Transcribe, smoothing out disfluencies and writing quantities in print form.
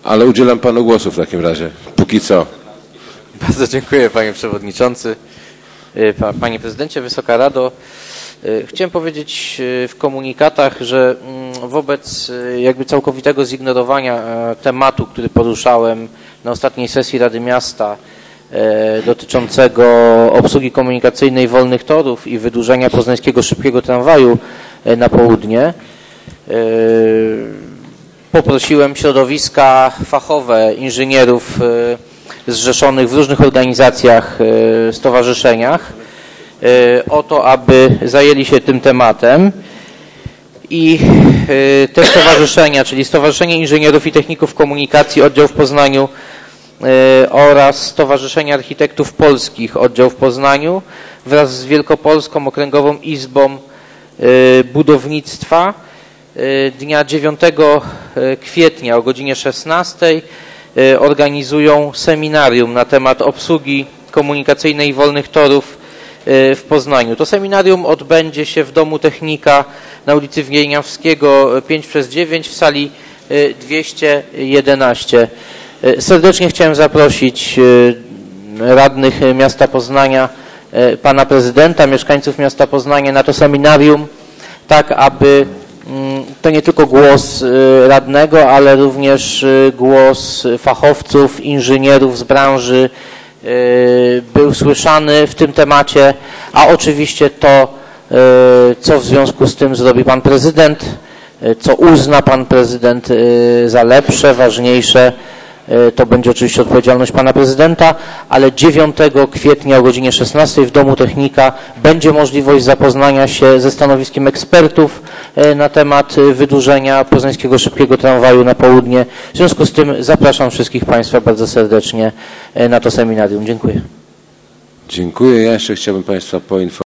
Ale udzielam panu głosu w takim razie, póki co. Bardzo dziękuję, panie przewodniczący. Panie prezydencie, Wysoka Rado. Chciałem powiedzieć w komunikatach, że wobec jakby całkowitego zignorowania tematu, który poruszałem na ostatniej sesji Rady Miasta dotyczącego obsługi komunikacyjnej wolnych torów i wydłużenia poznańskiego szybkiego tramwaju na południe, poprosiłem środowiska fachowe, inżynierów zrzeszonych w różnych organizacjach, stowarzyszeniach o to, aby zajęli się tym tematem i te stowarzyszenia, czyli Stowarzyszenie Inżynierów i Techników Komunikacji Oddział w Poznaniu oraz Stowarzyszenie Architektów Polskich Oddział w Poznaniu wraz z Wielkopolską Okręgową Izbą Budownictwa dnia 9 kwietnia o godzinie 16 organizują seminarium na temat obsługi komunikacyjnej wolnych torów w Poznaniu. To seminarium odbędzie się w Domu Technika na ulicy Wieniawskiego 5/9 w sali 211. Serdecznie chciałem zaprosić radnych miasta Poznania, pana prezydenta, mieszkańców miasta Poznania na to seminarium, tak aby to nie tylko głos radnego, ale również głos fachowców, inżynierów z branży był słyszany w tym temacie, a oczywiście to, co w związku z tym zrobi pan prezydent, co uzna pan prezydent za lepsze, ważniejsze, to będzie oczywiście odpowiedzialność pana prezydenta, ale 9 kwietnia o godzinie 16 w Domu Technika będzie możliwość zapoznania się ze stanowiskiem ekspertów na temat wydłużenia poznańskiego szybkiego tramwaju na południe. W związku z tym zapraszam wszystkich państwa bardzo serdecznie na to seminarium. Dziękuję. Dziękuję. Ja jeszcze chciałbym państwa poinformować.